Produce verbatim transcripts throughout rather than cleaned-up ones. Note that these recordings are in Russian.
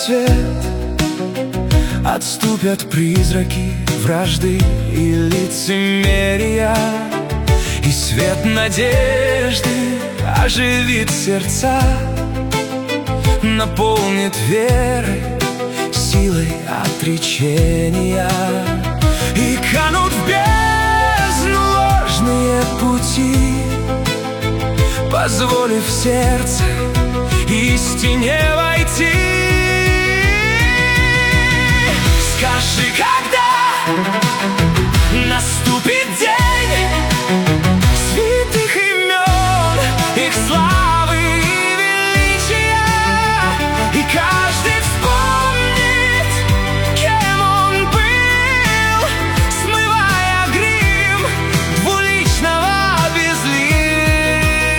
рассвет, отступят призраки вражды и лицемерия, и свет надежды оживит сердца, наполнит верой, силой отречения. И канут в бездну ложные пути, позволив сердце истине войти. Скажи, когда наступит день святых имен, их славы и величия, и каждый вспомнит, кем он был, смывая грим двуличного безличия.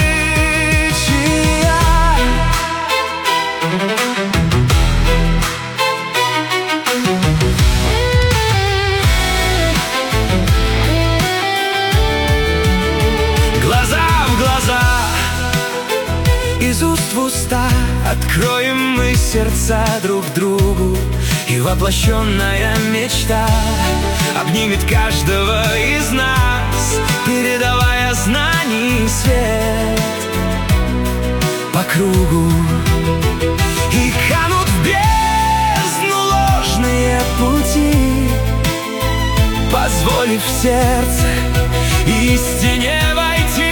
Из уст в уста откроем мы сердца друг другу, и воплощенная мечта обнимет каждого из нас, передавая знаний свет по кругу. И канут в бездну ложные пути, позволив сердце истине войти.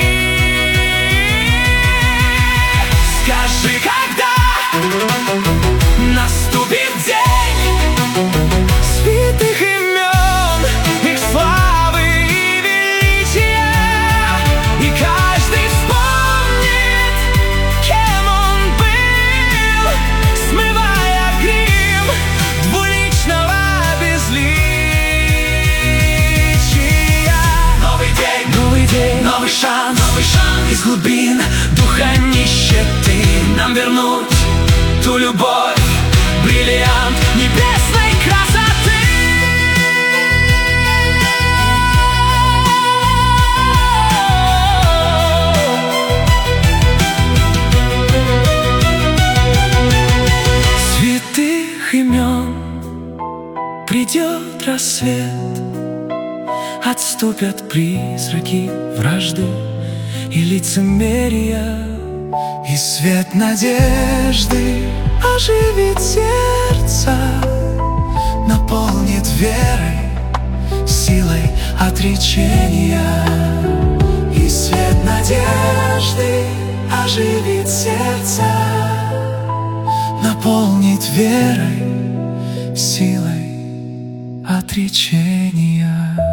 Скажи, когда наступит день святых имен, их славы и величия, и каждый вспомнит, кем он был, смывая грим двуличного безличия. Новый день, новый день, новый шанс, новый шанс из глубин духа нищеты нам вернуть ту любовь, бриллиант небесной красоты. Святых имен придет рассвет, отступят призраки вражды и лицемерия, и свет надежды оживит сердца, наполнит верой, силой отречения. И свет надежды оживит сердца, наполнит верой, силой отречения.